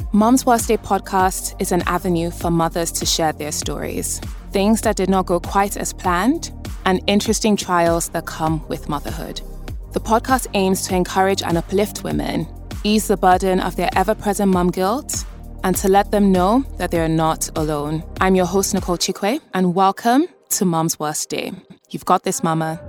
Mom's Worst Day podcast is an avenue for mothers to share their stories, things that did not go quite as planned, and interesting trials that come with motherhood. The podcast aims to encourage and uplift women, ease the burden of their ever-present mom guilt, and to let them know that they are not alone. I'm your host, Nicole Chikwe, and welcome to Mom's Worst Day. You've got this, mama.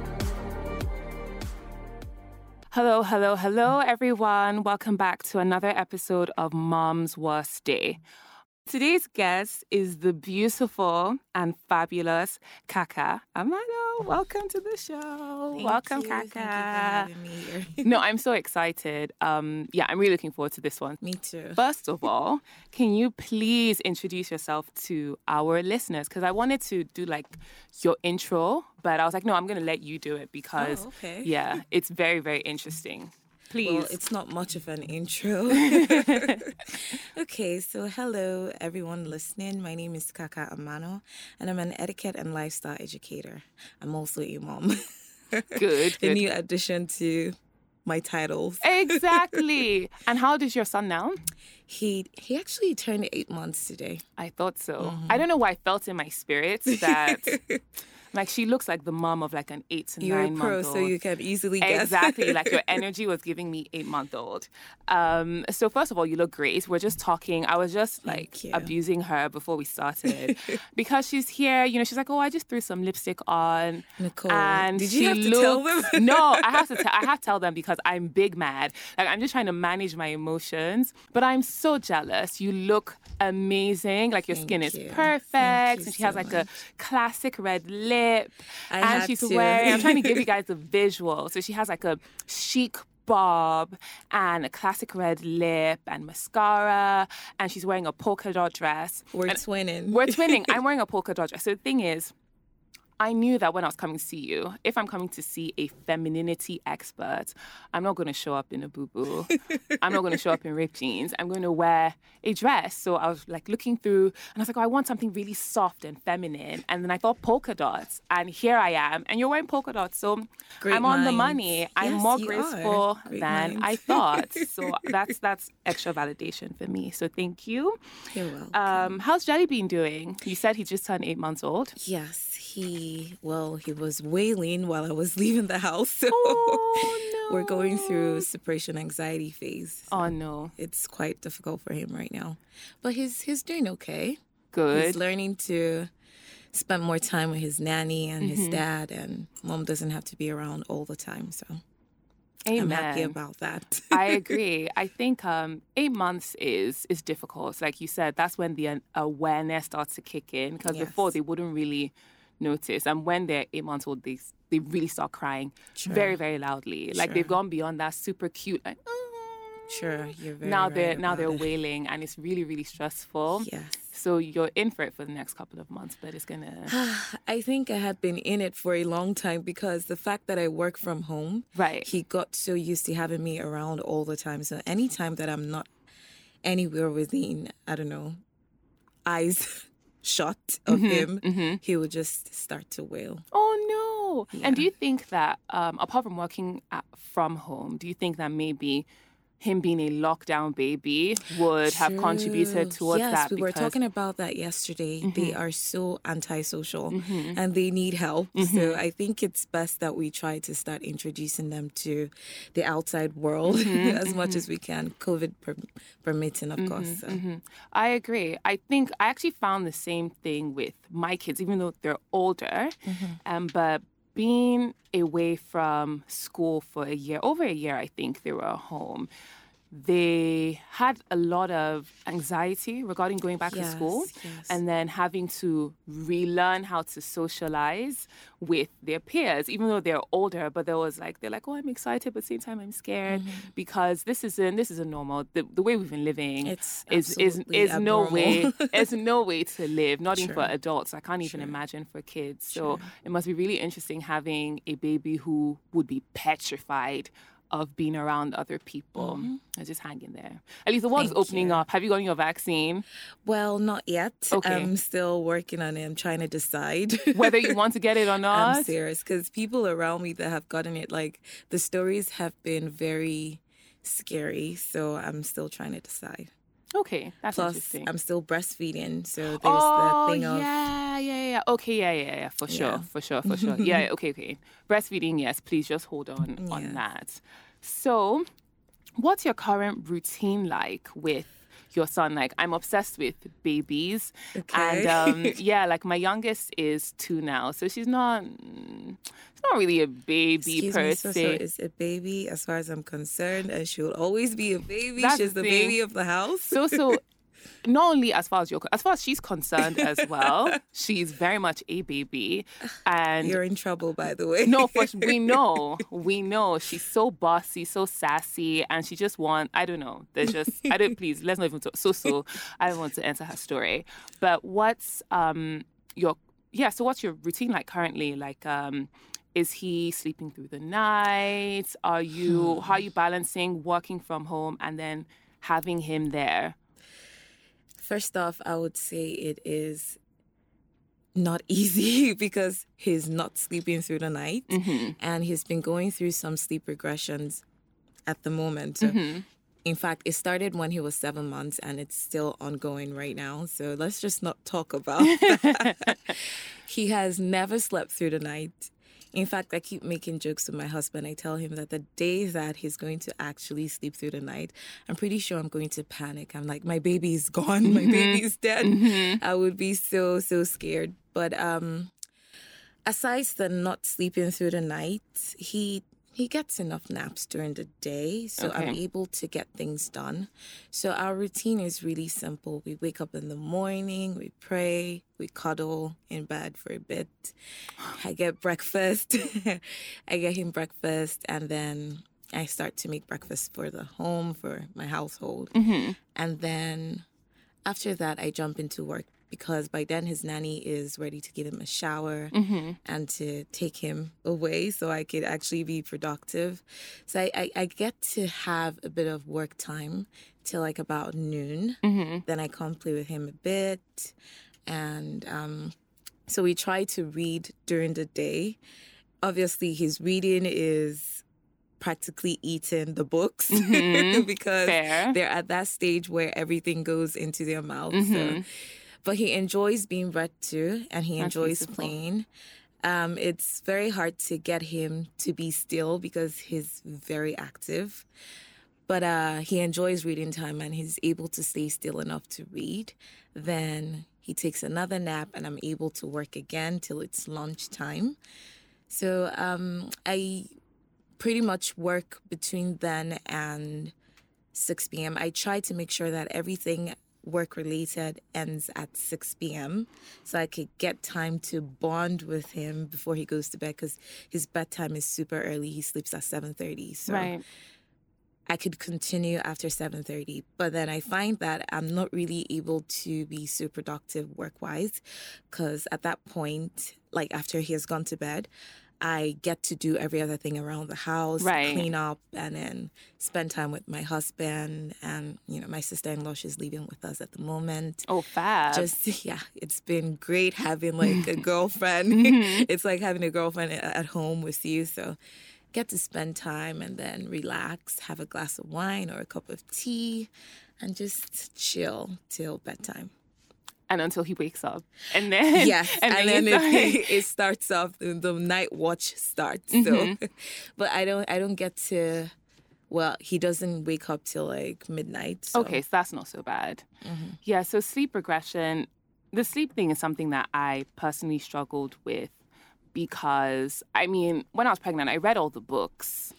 Hello, everyone. Welcome back to another episode of Mom's Worst Day. Today's guest is the beautiful and fabulous Kaka Amano. Welcome to the show. Welcome, Kaka. Thank you for having me here. No, I'm so excited. I'm really looking forward to this one. Me too. First of all, can you please introduce yourself to our listeners? Because I wanted to do your intro, but I was like, no, I'm going to let you do it because, it's very, very interesting. Please. Well, it's not much of an intro. Okay, so hello, everyone listening. My name is Kaka Amano, and I'm an etiquette and lifestyle educator. I'm also a mom. Good. A new addition to my titles. Exactly. And how old is your son now? He actually turned 8 months today. I thought so. Mm-hmm. I don't know why I felt in my spirit that... she looks like the mom of an 8 to 9 You're a month pro, old. so you can easily guess. Exactly. Your energy was giving me 8-month-old. So first of all, you look great. We're just talking. I was just abusing her before we started because she's here. She's like, oh, I just threw some lipstick on. Nicole, and did you have to tell them? No, I have to tell them because I'm big mad. I'm just trying to manage my emotions. But I'm so jealous. You look amazing. Your skin is perfect. And she has a classic red lip. I'm trying to give you guys the visual. So she has a chic bob and a classic red lip and mascara, and she's wearing a polka dot dress. We're twinning. I'm wearing a polka dot dress. So the thing is, I knew that when I was coming to see you, if I'm coming to see a femininity expert, I'm not going to show up in a boo-boo. I'm not going to show up in ripped jeans. I'm going to wear a dress. So I was looking through and I was like, oh, I want something really soft and feminine. And then I thought polka dots. And here I am. And you're wearing polka dots. So I'm on the money. I'm more graceful than I thought. So that's extra validation for me. So thank you. You're welcome. How's Jelly Bean doing? You said he just turned 8 months old. Yes. He was wailing while I was leaving the house. So oh, no. We're going through separation anxiety phase. So oh, no. It's quite difficult for him right now. But he's doing okay. Good. He's learning to spend more time with his nanny and his dad, and mom doesn't have to be around all the time. So Amen. I'm happy about that. I agree. I think 8 months is difficult. Like you said, that's when the awareness starts to kick in because before they wouldn't really notice. And when they're 8 months old, they really start crying very, very loudly. They've gone beyond that super cute, Sure, you're very now they're wailing, and it's really, really stressful. Yes. So you're in for it for the next couple of months, but it's gonna... I think I had been in it for a long time because the fact that I work from home, he got so used to having me around all the time. So anytime that I'm not anywhere within, I don't know, eyes shot of him, he would just start to wail. Oh, no. Yeah. And do you think that, apart from working from home, do you think that maybe him being a lockdown baby would have contributed towards that? Yes, we were talking about that yesterday. They are so antisocial and they need help. So I think it's best that we try to start introducing them to the outside world as much as we can, COVID permitting, of course. So. I agree. I think I actually found the same thing with my kids, even though they're older. But being away from school for over a year, I think they were home. They had a lot of anxiety regarding going back to school and then having to relearn how to socialize with their peers, even though they're older. But they're like, oh, I'm excited, but at the same time I'm scared because this isn't normal. The way we've been living is no way. It's no way to live, not even for adults. I can't even imagine for kids. So it must be really interesting having a baby who would be petrified of being around other people. I just hang in there. At least the world's opening up. Have you gotten your vaccine? Well, not yet. Okay. I'm still working on it. I'm trying to decide whether you want to get it or not. I'm serious because people around me that have gotten it, the stories have been very scary. So I'm still trying to decide. Okay, that's Plus, interesting. I'm still breastfeeding, so there's the thing of... yeah. Okay, yeah, for sure. Yeah, okay. Breastfeeding, yes. Please just hold on that. So, what's your current routine like with your son? Like, I'm obsessed with babies. Okay. And like my youngest is 2 now. So she's not really a baby per se. So is a baby as far as I'm concerned, and she'll always be a baby. That's She's the baby of the house. So not only as far as she's concerned as well, she's very much a baby. And you're in trouble, by the way. No, we know. She's so bossy, so sassy, and she just I don't know. Please, let's not even talk. So, I don't want to enter her story. But what's what's your routine like currently? Like, is he sleeping through the night? How are you balancing working from home and then having him there? First off, I would say it is not easy because he's not sleeping through the night, and he's been going through some sleep regressions at the moment. So, in fact, it started when he was 7 months, and it's still ongoing right now. So let's just not talk about that. He has never slept through the night. In fact, I keep making jokes with my husband. I tell him that the day that he's going to actually sleep through the night, I'm pretty sure I'm going to panic. I'm like, my baby's gone. My baby's dead. I would be so scared. But aside from not sleeping through the night, he gets enough naps during the day, so I'm able to get things done. So our routine is really simple. We wake up in the morning, we pray, we cuddle in bed for a bit. I get breakfast. I get him breakfast, and then I start to make breakfast for the home, for my household. And then after that, I jump into work, because by then his nanny is ready to give him a shower and to take him away so I could actually be productive. So I get to have a bit of work time till like about noon. Then I come play with him a bit. And so we try to read during the day. Obviously, his reading is practically eating the books because they're at that stage where everything goes into their mouth. So. But he enjoys being read to, and he enjoys playing. It's very hard to get him to be still because he's very active. But he enjoys reading time, and he's able to stay still enough to read. Then he takes another nap, and I'm able to work again till it's lunchtime. So I pretty much work between then and 6 p.m. I try to make sure that everything work-related ends at 6 p.m. so I could get time to bond with him before he goes to bed, because his bedtime is super early. He sleeps at 7:30. So I could continue after 7:30. But then I find that I'm not really able to be so productive work-wise, because at that point, like after he has gone to bed, I get to do every other thing around the house, clean up, and then spend time with my husband. And, my sister-in-law, she's living with us at the moment. Oh, fab. It's been great having like a girlfriend. It's like having a girlfriend at home with you. So get to spend time and then relax, have a glass of wine or a cup of tea, and just chill till bedtime. And until he wakes up. And then... Yes, and then it starts off, the night watch starts. So, but I don't get to... Well, he doesn't wake up till like midnight. So. Okay, so that's not so bad. Yeah, so sleep regression, the sleep thing is something that I personally struggled with because, when I was pregnant, I read all the books.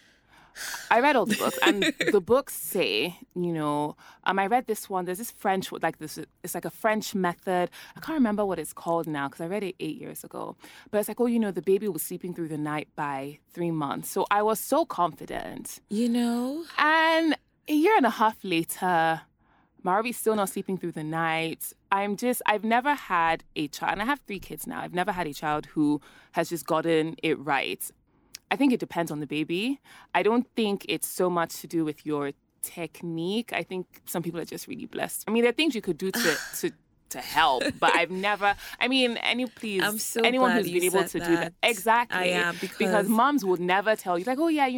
And the books say, I read this one, there's this French, it's like a French method. I can't remember what it's called now because I read it 8 years ago. But it's like, the baby was sleeping through the night by 3 months. So I was so confident. And a year and a half later, Maravi's still not sleeping through the night. I've never had a child, and I have 3 kids now. I've never had a child who has just gotten it right. I think it depends on the baby. I don't think it's so much to do with your technique. I think some people are just really blessed. There are things you could do to to help. But I've never, I mean, I'm so anyone glad who's you been able said to do that. Exactly. I am, because moms would never tell you, like, oh yeah,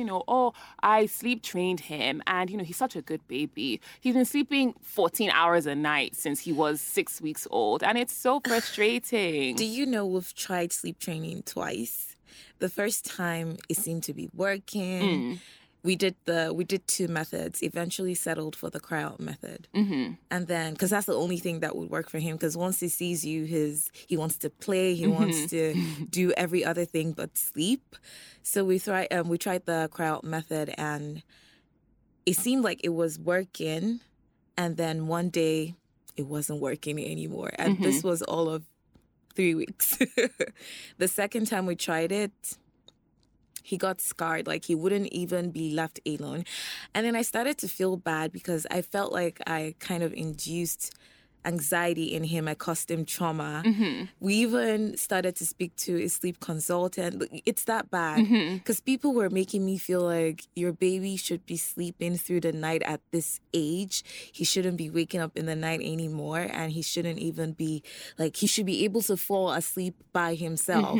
I sleep trained him and, he's such a good baby. He's been sleeping 14 hours a night since he was 6 weeks old. And it's so frustrating. Do you know we've tried sleep training twice? The first time it seemed to be working. We did 2 methods, eventually settled for the cry out method. And then, because that's the only thing that would work for him, because once he sees you, he wants to play, he wants to do every other thing but sleep. So we tried the cry out method, and it seemed like it was working. And then one day, it wasn't working anymore. And this was all of 3 weeks. The second time we tried it, he got scarred, like he wouldn't even be left alone. And then I started to feel bad because I felt like I kind of induced anxiety in him. I caused him trauma. We even started to speak to a sleep consultant. It's that bad because people were making me feel like your baby should be sleeping through the night at this age. He shouldn't be waking up in the night anymore, and he shouldn't even be he should be able to fall asleep by himself.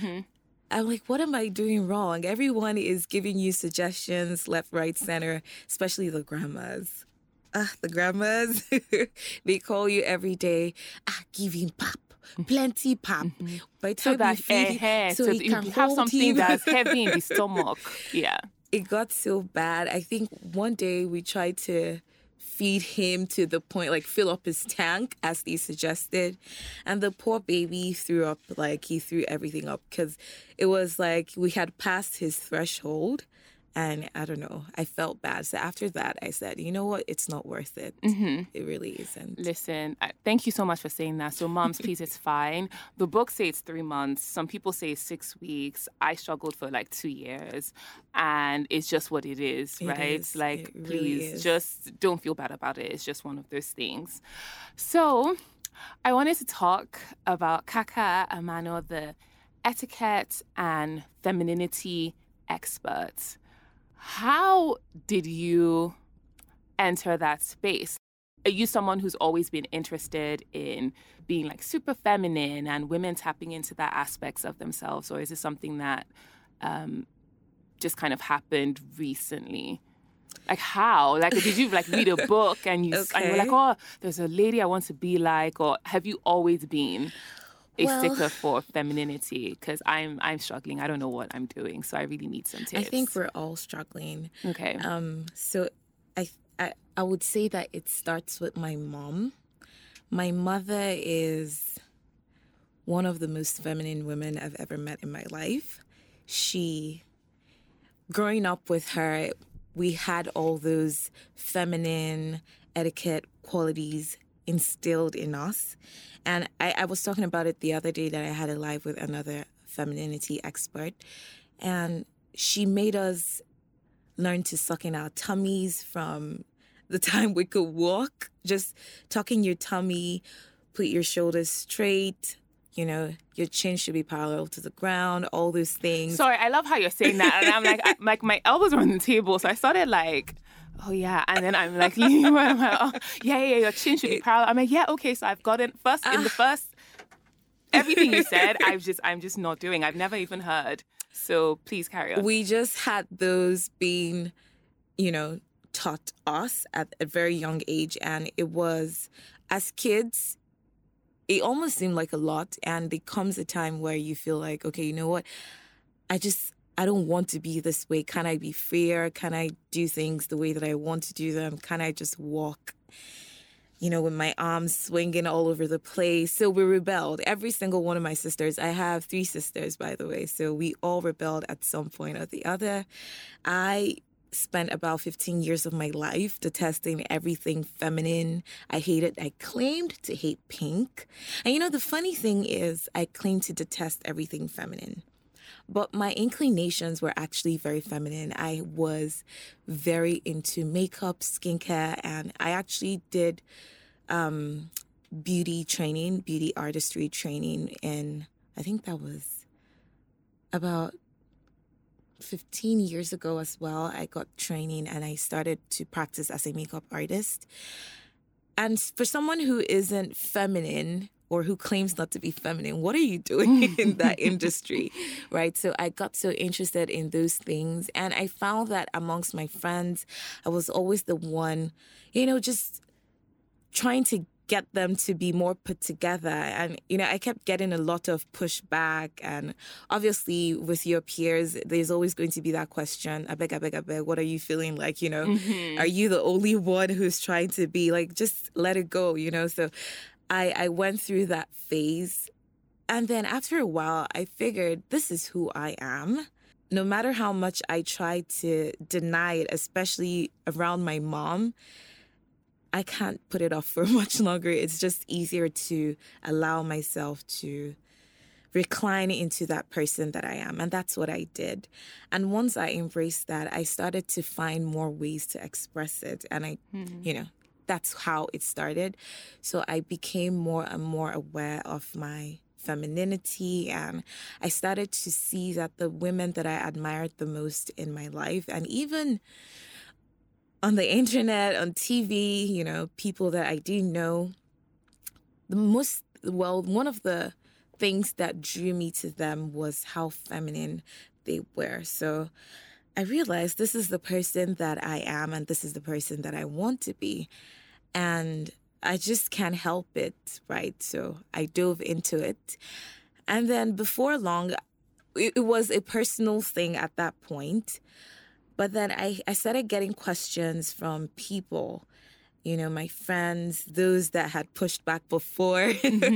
I'm like, what am I doing wrong? Everyone is giving you suggestions left, right, center, especially the grandmas. The grandmas, they call you every day. Give him pap, plenty pap. By the time so that you feed him, so he can have something him. that's heavy in the stomach. Yeah. It got so bad. I think one day we tried to feed him to the point, fill up his tank as they suggested. And the poor baby threw up, he threw everything up because it was like we had passed his threshold. And I don't know, I felt bad. So after that, I said, you know what? It's not worth it. It really isn't. Listen, thank you so much for saying that. So moms, please, it's fine. The book says it's 3 months. Some people say 6 weeks. I struggled for 2 years. And it's just what it is, right? It really please, is. just don't feel bad about it. It's just one of those things. So I wanted to talk about Kaka Amano, the etiquette and femininity expert. How did you enter that space? Are you someone who's always been interested in being super feminine and women tapping into that aspects of themselves? Or is it something that just kind of happened recently? How? Did you read a book and you were like, oh, there's a lady I want to be like? Or have you always been a sticker for femininity? Because I'm struggling. I don't know what I'm doing, so I really need some tips. I think we're all struggling. Okay. So I would say that it starts with my mom. My mother is one of the most feminine women I've ever met in my life. Growing up with her, we had all those feminine etiquette qualities instilled in us. And I was talking about it the other day that I had a live with another femininity expert. And she made us learn to suck in our tummies from the time we could walk. Just tucking your tummy, put your shoulders straight. Your chin should be parallel to the ground, all those things. Sorry, I love how you're saying that. And I'm like my elbows are on the table. So I started oh, yeah. And then I'm leaning over. I'm like, oh, yeah, your chin should be parallel. I'm like, yeah, okay. So I've gotten everything you said, I'm just not doing. I've never even heard. So please carry on. We just had those being, taught us at a very young age. And it was, as kids, it almost seemed like a lot. And there comes a time where you feel like, okay, you know what? I don't want to be this way. Can I be freer? Can I do things the way that I want to do them? Can I just walk, with my arms swinging all over the place? So we rebelled. Every single one of my sisters. I have 3 sisters, by the way. So we all rebelled at some point or the other. I spent about 15 years of my life detesting everything feminine. I claimed to hate pink. And the funny thing is, I claimed to detest everything feminine. But my inclinations were actually very feminine. I was very into makeup, skincare, and I actually did beauty artistry training in, I think that was about 15 years ago as well. I got training and I started to practice as a makeup artist. And for someone who isn't feminine or who claims not to be feminine, what are you doing in that industry, right? So I got so interested in those things. And I found that amongst my friends, I was always the one, just trying to get them to be more put together. And, I kept getting a lot of pushback. And obviously with your peers, there's always going to be that question, I beg, what are you feeling like, Are you the only one who's trying to be like, just let it go, So I went through that phase. And then after a while, I figured this is who I am. No matter how much I try to deny it, especially around my mom, I can't put it off for much longer. It's just easier to allow myself to recline into that person that I am. And that's what I did. And once I embraced that, I started to find more ways to express it. And that's how it started. So I became more and more aware of my femininity, and I started to see that the women that I admired the most in my life, and even on the internet, on TV, people that I do know, one of the things that drew me to them was how feminine they were. So I realized this is the person that I am, and this is the person that I want to be. And I just can't help it, right? So I dove into it. And then before long, it was a personal thing at that point. But then I started getting questions from people, my friends, those that had pushed back before,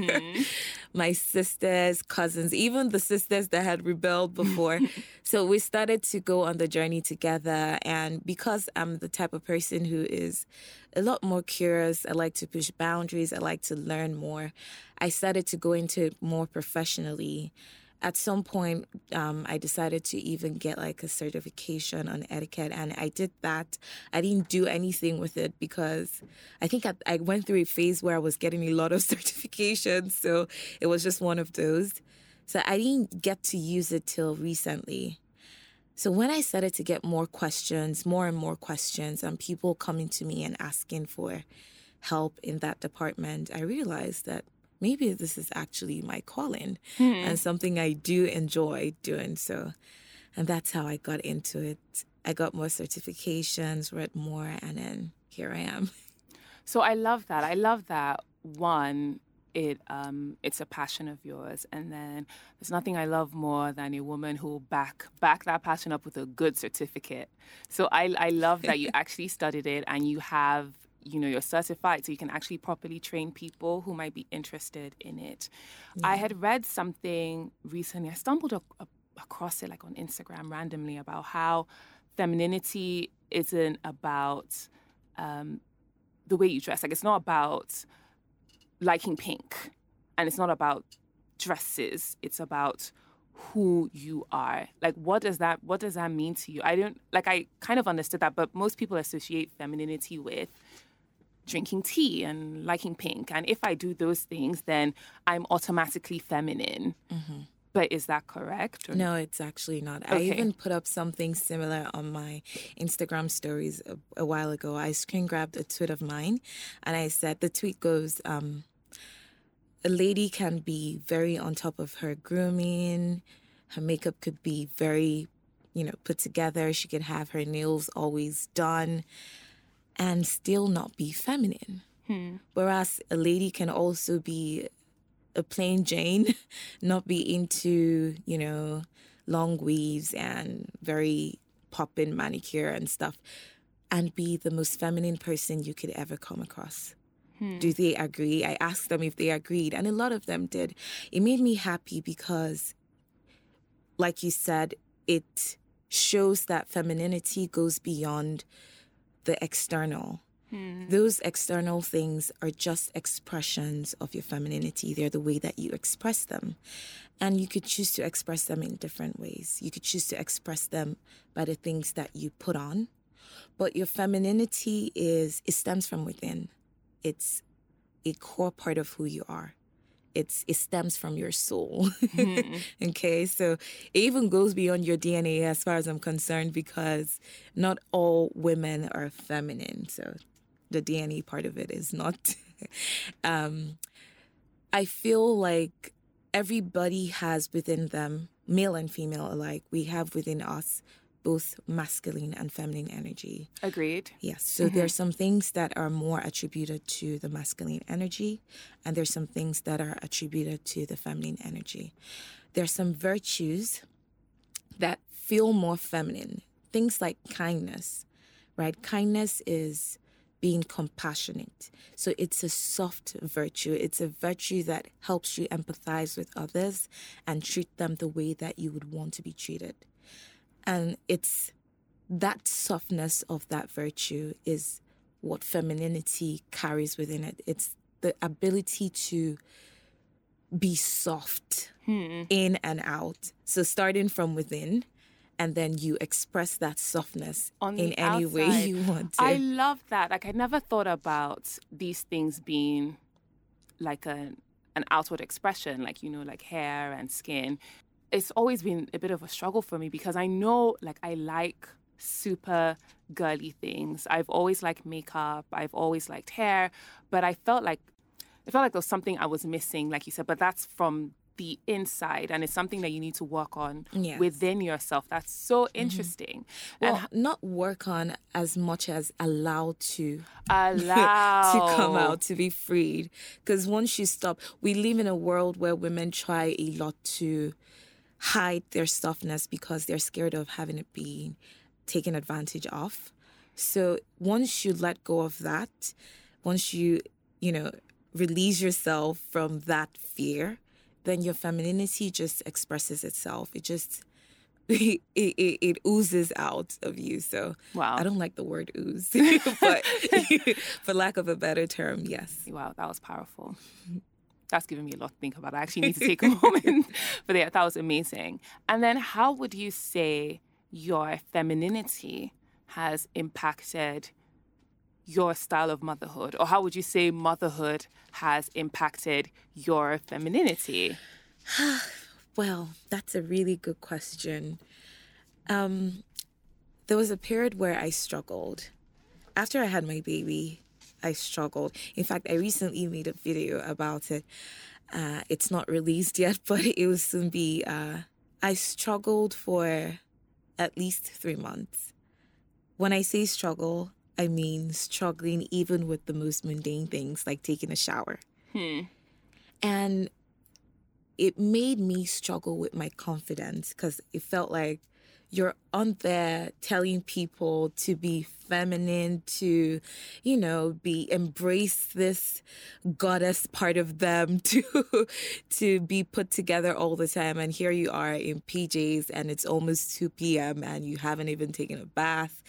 my sisters, cousins, even the sisters that had rebelled before. So we started to go on the journey together. And because I'm the type of person who is a lot more curious, I like to push boundaries, I like to learn more, I started to go into it more professionally. At some point, I decided to even get like a certification on etiquette, and I did that. I didn't do anything with it because I think I went through a phase where I was getting a lot of certifications, so it was just one of those. So I didn't get to use it till recently. So when I started to get more and more questions, and people coming to me and asking for help in that department, I realized that maybe this is actually my calling and something I do enjoy doing. So, and that's how I got into it. I got more certifications, read more, and then here I am. So I love that. I love that. One, it's a passion of yours, and then there's nothing I love more than a woman who will back that passion up with a good certificate. So I love that you actually studied it and you have, you're certified, so you can actually properly train people who might be interested in it. Yeah. I had read something recently. I stumbled across it like on Instagram randomly about how femininity isn't about the way you dress. Like, it's not about liking pink, and it's not about dresses. It's about who you are. Like, what does that mean to you? I kind of understood that, but most people associate femininity with drinking tea and liking pink. And if I do those things, then I'm automatically feminine. Mm-hmm. But is that correct? Or? No, it's actually not. Okay. I even put up something similar on my Instagram stories a while ago. I screen grabbed a tweet of mine, and I said, the tweet goes, a lady can be very on top of her grooming. Her makeup could be very, put together. She could have her nails always done and still not be feminine. Whereas a lady can also be a plain Jane, not be into, long weaves and very pop-in manicure and stuff, and be the most feminine person you could ever come across. Do they agree? I asked them if they agreed, and a lot of them did. It made me happy because, like you said, it shows that femininity goes beyond the external. Those external things are just expressions of your femininity. They're the way that you express them. And you could choose to express them in different ways. You could choose to express them by the things that you put on. But your femininity it stems from within. It's a core part of who you are. It stems from your soul. Okay, so it even goes beyond your DNA as far as I'm concerned, because not all women are feminine. So the DNA part of it is not. I feel like everybody has within them, male and female alike, we have within us both masculine and feminine energy. Agreed. Yes. So there's some things that are more attributed to the masculine energy, and there's some things that are attributed to the feminine energy. There's some virtues that feel more feminine. Things like kindness, right? Kindness is being compassionate. So it's a soft virtue. It's a virtue that helps you empathize with others and treat them the way that you would want to be treated. And it's that softness of that virtue is what femininity carries within it. It's the ability to be soft in and out. So starting from within, and then you express that softness in any way you want to. I love that. Like, I never thought about these things being like an outward expression, like, like hair and skin. It's always been a bit of a struggle for me because I know, like, I like super girly things. I've always liked makeup. I've always liked hair. But I felt like there was something I was missing, like you said, but that's from the inside, and it's something that you need to work on within yourself. That's so interesting. Well, and not work on as much as allow to come out, to be freed. Because once you stop, we live in a world where women try a lot to hide their softness because they're scared of having it being taken advantage of. So once you let go of that, once you release yourself from that fear, then your femininity just expresses itself. It just, it oozes out of you. So wow. I don't like the word ooze, but for lack of a better term, yes. Wow, that was powerful. That's given me a lot to think about. I actually need to take a moment for that. That was amazing. And then how would you say your femininity has impacted your style of motherhood? Or how would you say motherhood has impacted your femininity? Well, that's a really good question. There was a period where I struggled. After I had my baby, I struggled. In fact, I recently made a video about it. It's not released yet, but it will soon be. I struggled for at least 3 months. When I say struggle, I mean struggling even with the most mundane things like taking a shower. And it made me struggle with my confidence because it felt like you're on there telling people to be feminine, to, embrace this goddess part of them, to be put together all the time. And here you are in PJs and it's almost 2 p.m. and you haven't even taken a bath.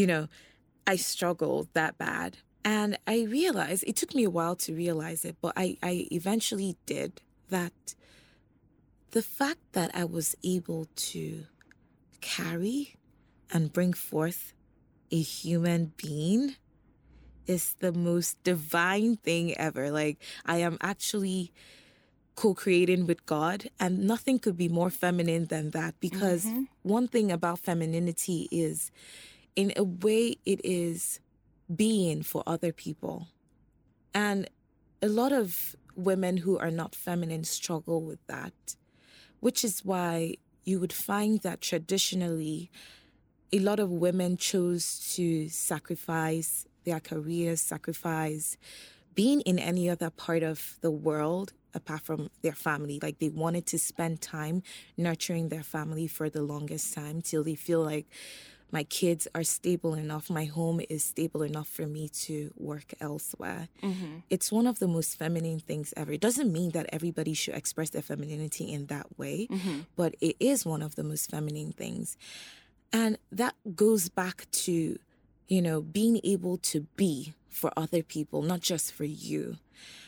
I struggled that bad. And I realized, it took me a while to realize it, but I eventually did, that the fact that I was able to carry and bring forth a human being is the most divine thing ever. Like, I am actually co-creating with God, and nothing could be more feminine than that, because one thing about femininity is, in a way, it is being for other people. And a lot of women who are not feminine struggle with that, which is why you would find that traditionally a lot of women chose to sacrifice their careers, sacrifice being in any other part of the world apart from their family. Like, they wanted to spend time nurturing their family for the longest time till they feel like, my kids are stable enough, my home is stable enough for me to work elsewhere. It's one of the most feminine things ever. It doesn't mean that everybody should express their femininity in that way, but it is one of the most feminine things. And that goes back to, being able to be for other people, not just for you.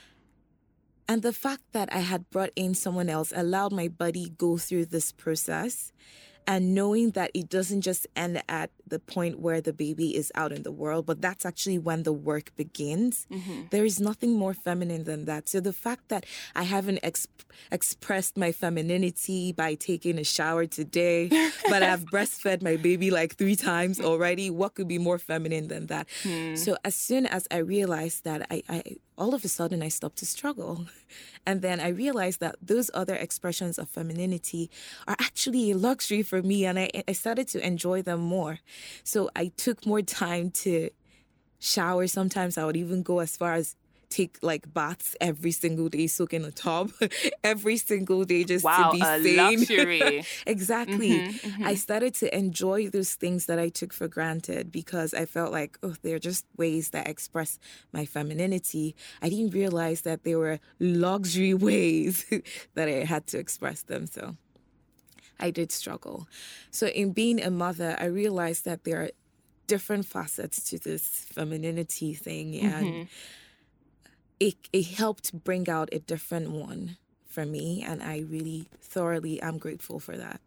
And the fact that I had brought in someone else allowed my body go through this process. and knowing that it doesn't just end at the point where the baby is out in the world, but that's actually when the work begins. There is nothing more feminine than that. So the fact that I haven't expressed my femininity by taking a shower today, but I've breastfed my baby like 3 times already, what could be more feminine than that? So as soon as I realized that, I all of a sudden I stopped to struggle. And then I realized that those other expressions of femininity are actually a luxury for me, and I started to enjoy them more. So I took more time to shower. Sometimes I would even go as far as take like baths every single day, soak in a tub every single day just to be sane. Luxury. Exactly. I started to enjoy those things that I took for granted because I felt like, oh, they're just ways that express my femininity. I didn't realize that they were luxury ways that I had to express them. So I did struggle. So in being a mother, I realized that there are different facets to this femininity thing, and it helped bring out a different one for me, and I really thoroughly am grateful for that.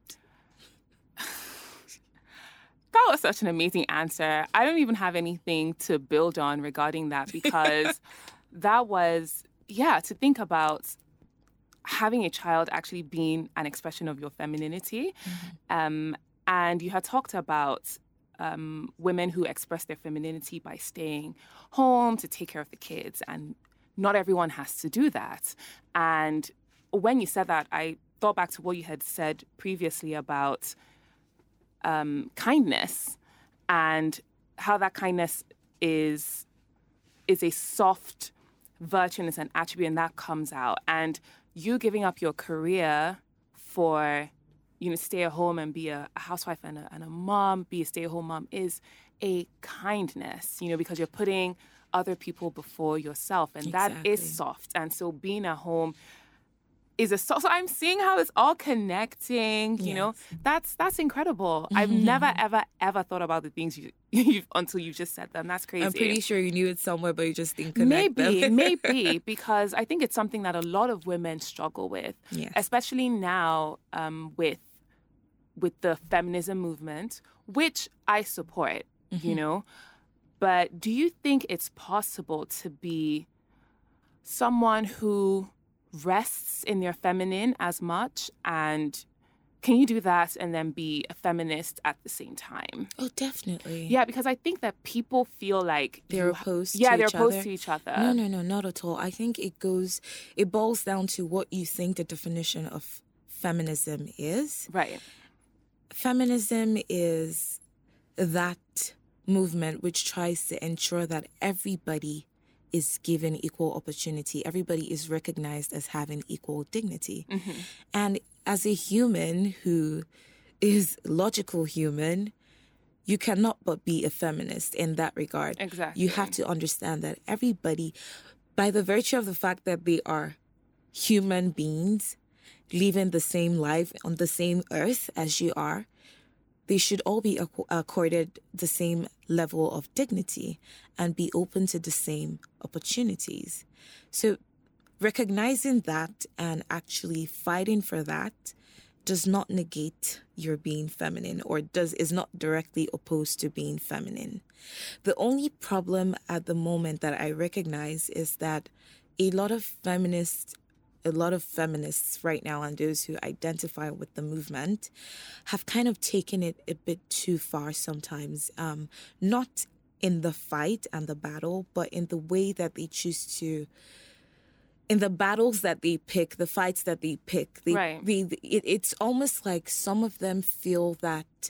That was such an amazing answer. I don't even have anything to build on regarding that, because that was, to think about having a child actually being an expression of your femininity. And you had talked about women who express their femininity by staying home to take care of the kids, and not everyone has to do that. And when you said that, I thought back to what you had said previously about kindness, and how that kindness is a soft virtue and it's an attribute, and that comes out. And you giving up your career for, stay at home and be a housewife and a mom, be a stay-at-home mom, is a kindness, because you're putting other people before yourself, and that is soft. And so being at home is a soft. So I'm seeing how it's all connecting. That's incredible. I've never ever thought about the things you until you just said them. That's crazy. I'm pretty sure you knew it somewhere, but you just didn't connect them. Maybe because I think it's something that a lot of women struggle with, especially now with the feminism movement, which I support. But do you think it's possible to be someone who rests in their feminine as much, and can you do that and then be a feminist at the same time? Oh, definitely. Yeah, because I think that people feel like they're opposed to each other. No, not at all. I think it boils down to what you think the definition of feminism is. Right. Feminism is that movement which tries to ensure that everybody is given equal opportunity. Everybody is recognized as having equal dignity. And as a human who is logical human, you cannot but be a feminist in that regard. Exactly. You have to understand that everybody, by the virtue of the fact that they are human beings living the same life on the same earth as you are, they should all be accorded the same level of dignity and be open to the same opportunities. So recognizing that and actually fighting for that does not negate your being feminine, or is not directly opposed to being feminine. The only problem at the moment that I recognize is that a lot of feminists right now, and those who identify with the movement, have kind of taken it a bit too far sometimes. Not in the fight and the battle, but in the way that they choose to, in the battles that they pick, the fights that they pick. It's almost like some of them feel that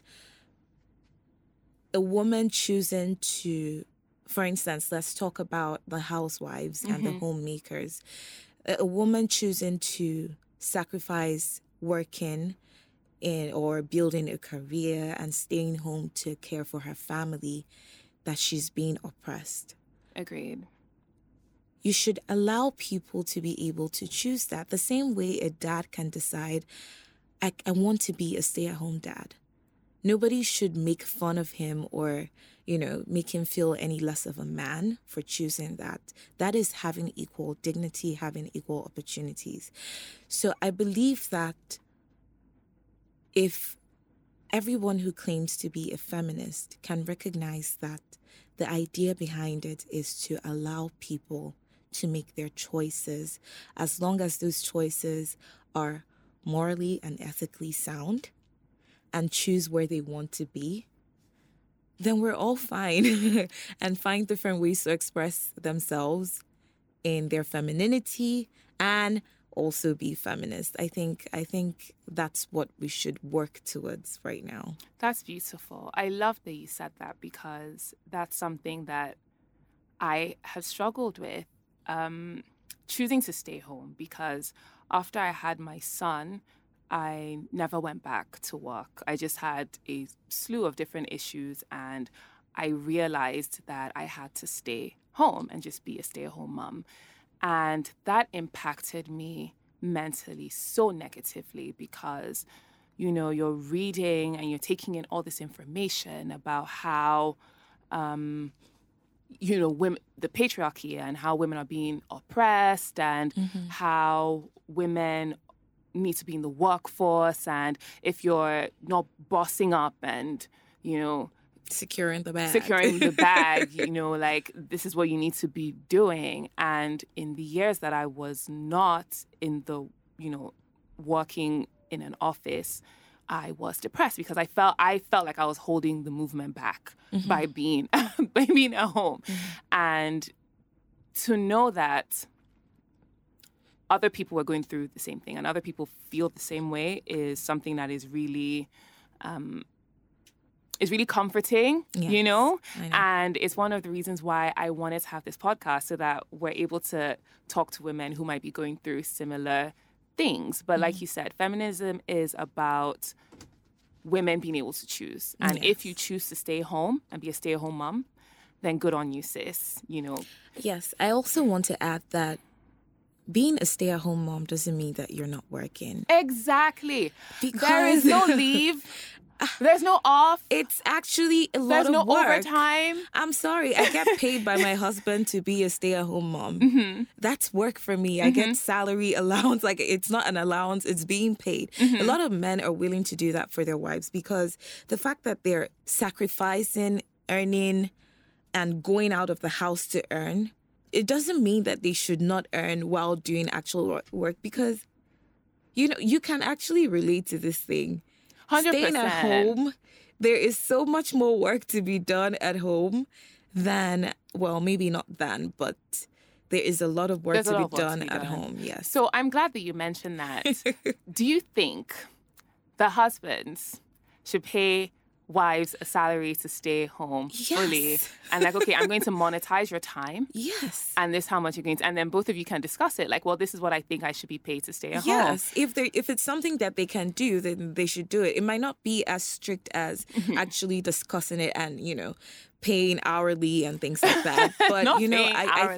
a woman choosing to, for instance, let's talk about the housewives and the homemakers. A woman choosing to sacrifice working or building a career and staying home to care for her family, that she's being oppressed. Agreed. You should allow people to be able to choose that. The same way a dad can decide, I want to be a stay-at-home dad. Nobody should make fun of him or, make him feel any less of a man for choosing that. That is having equal dignity, having equal opportunities. So I believe that if everyone who claims to be a feminist can recognize that the idea behind it is to allow people to make their choices as long as those choices are morally and ethically sound and choose where they want to be, then we're all fine and find different ways to express themselves in their femininity and also be feminist. I think that's what we should work towards right now. That's beautiful. I love that you said that because that's something that I have struggled with, choosing to stay home, because after I had my son, I never went back to work. I just had a slew of different issues, and I realized that I had to stay home and just be a stay-at-home mom. And that impacted me mentally so negatively because, you know, you're reading and you're taking in all this information about how, you know, women, the patriarchy and how women are being oppressed and how women need to be in the workforce. And if you're not bossing up and, you know, securing the bag, you know, like, this is what you need to be doing. And in the years that I was not in the, you know, working in an office, I was depressed because I felt like I was holding the movement back by being at home. And to know that other people were going through the same thing and other people feel the same way is something that is really comforting, you know? And it's one of the reasons why I wanted to have this podcast, so that we're able to talk to women who might be going through similar things. But like you said, feminism is about women being able to choose. And if you choose to stay home and be a stay-at-home mom, then good on you, sis, you know? Yes. I also want to add that being a stay-at-home mom doesn't mean that you're not working. Exactly. Because there is no leave. There's no off. It's actually a lot of work. There's no overtime. I'm sorry. I get paid by my husband to be a stay-at-home mom. That's work for me. I get salary allowance. Like, it's not an allowance. It's being paid. A lot of men are willing to do that for their wives because the fact that they're sacrificing, earning, and going out of the house to earn, it doesn't mean that they should not earn while doing actual work, because, you know, you can actually relate to this thing. 100%. Staying at home, there is so much more work to be done at home than, well, maybe not than, but there is a lot of work to be done at home. Yes. So I'm glad that you mentioned that. Do you think the husbands should pay wives a salary to stay home fully? And like, okay, I'm going to monetize your time. Yes. And this is how much you're going to, and then both of you can discuss it. Like, well, this is what I think I should be paid to stay at home. Yes. If it's something that they can do, then they should do it. It might not be as strict as actually discussing it and, you know, paying hourly and things like that. But, you know, I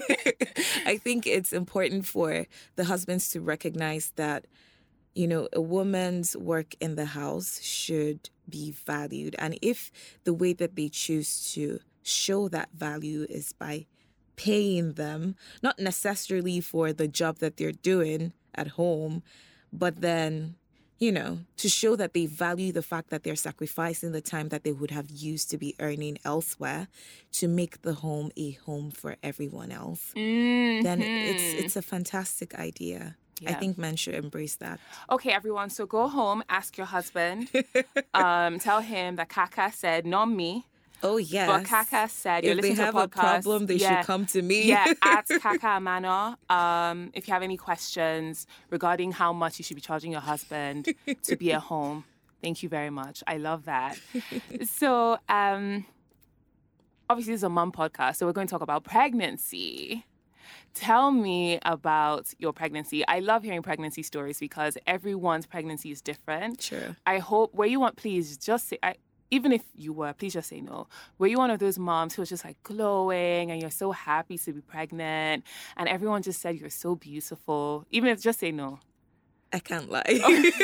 think it's important for the husbands to recognize that, you know, a woman's work in the house should be valued. And if the way that they choose to show that value is by paying them, not necessarily for the job that they're doing at home, but then, you know, to show that they value the fact that they're sacrificing the time that they would have used to be earning elsewhere to make the home a home for everyone else, then it's a fantastic idea. Yeah. I think men should embrace that. Okay, everyone. So go home, ask your husband, tell him that Kaka said, not me. Oh, yes. But Kaka said, you're listening to a podcast. If they have a problem, they should come to me. Yeah, at Kaka Amano. If you have any questions regarding how much you should be charging your husband to be at home, thank you very much. I love that. So, obviously, this is a mom podcast, so we're going to talk about pregnancy. Tell me about your pregnancy. I love hearing pregnancy stories because everyone's pregnancy is different. Sure. I hope, were you one, please just say, even if you were, please just say no. Were you one of those moms who was just like glowing and you're so happy to be pregnant and everyone just said you're so beautiful? Even if, just say no. I can't lie.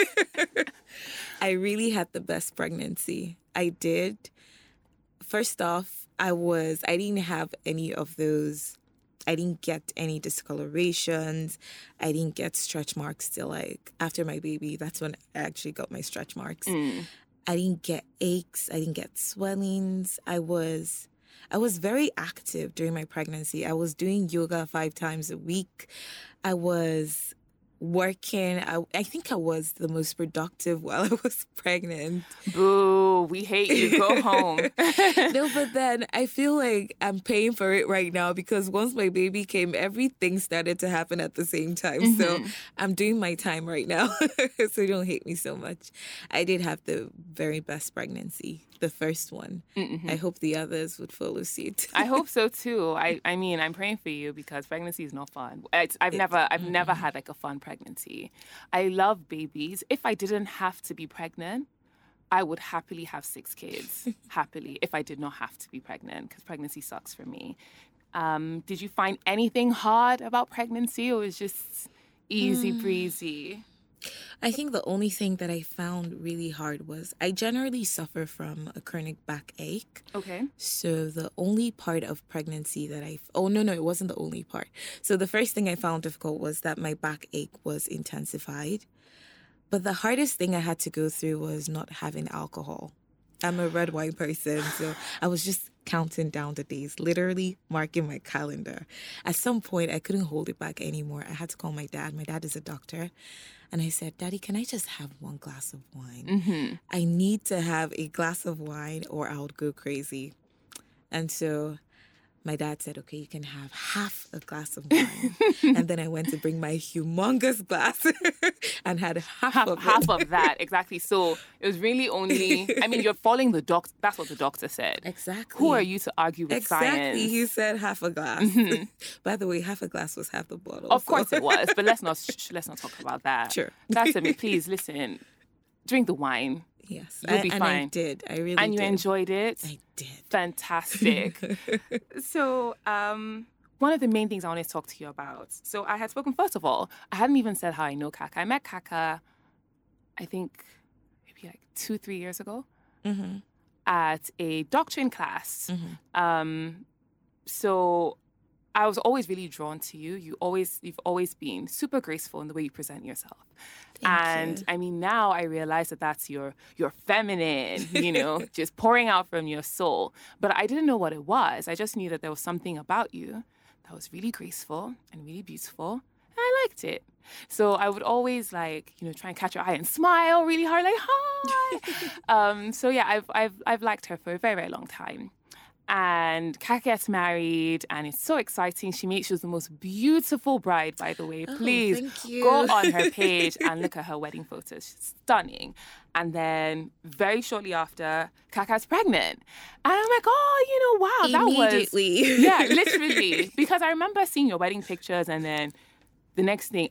I really had the best pregnancy. I did. First off, I didn't have any of those. I didn't get any discolorations. I didn't get stretch marks till like after my baby. That's when I actually got my stretch marks. I didn't get aches. I didn't get swellings. I was very active during my pregnancy. I was doing yoga 5 times a week. I was working. I think I was the most productive while I was pregnant. Boo, we hate you. Go home. No, but then I feel like I'm paying for it right now because once my baby came, everything started to happen at the same time. Mm-hmm. So I'm doing my time right now. So don't hate me so much. I did have the very best pregnancy, the first one. Mm-hmm. I hope the others would follow suit. I hope so too. I mean, I'm praying for you because pregnancy is not fun. I've never had like a fun pregnancy. I love babies. If I didn't have to be pregnant, I would happily have 6 kids. Happily, if I did not have to be pregnant, because pregnancy sucks for me. Did you find anything hard about pregnancy, or was it just easy breezy? I think the only thing that I found really hard was I generally suffer from a chronic backache. Okay. So the only part of pregnancy that it wasn't the only part. So the first thing I found difficult was that my backache was intensified. But the hardest thing I had to go through was not having alcohol. I'm a red wine person, so I was just counting down the days, literally marking my calendar. At some point, I couldn't hold it back anymore. I had to call my dad. My dad is a doctor. And I said, Daddy, can I just have 1 glass of wine? Mm-hmm. I need to have a glass of wine or I would go crazy. And so my dad said, okay, you can have half a glass of wine. And then I went to bring my humongous glass and had half of that. Exactly. So it was really only, I mean, you're following the doctor. That's what the doctor said. Exactly. Who are you to argue with science? Exactly. He said half a glass. Mm-hmm. By the way, half a glass was half the bottle. Of course it was. But let's not talk about that. Sure. That's a bit. Please listen. Drink the wine. Yes. You'll be fine. I did. I really did. And you enjoyed it? I did. Fantastic. So, one of the main things I wanted to talk to you about. So I had spoken, first of all, I hadn't even said how I know Kaka. I met Kaka, I think, maybe like 2-3 years ago at a doctrine class. Mm-hmm. So I was always really drawn to you. You've always been super graceful in the way you present yourself. Thank you. I mean, now I realize that that's your feminine, just pouring out from your soul. But I didn't know what it was. I just knew that there was something about you that was really graceful and really beautiful. And I liked it. So I would always try and catch your eye and smile really hard, like, hi. So yeah, I've liked her for a very, very long time. And Kaka gets married, and it's so exciting. She was the most beautiful bride, by the way. Please go on her page and look at her wedding photos. She's stunning. And then very shortly after, Kaka's pregnant. And I'm like, wow, that was... Immediately. Yeah, literally. Because I remember seeing your wedding pictures, and then the next thing,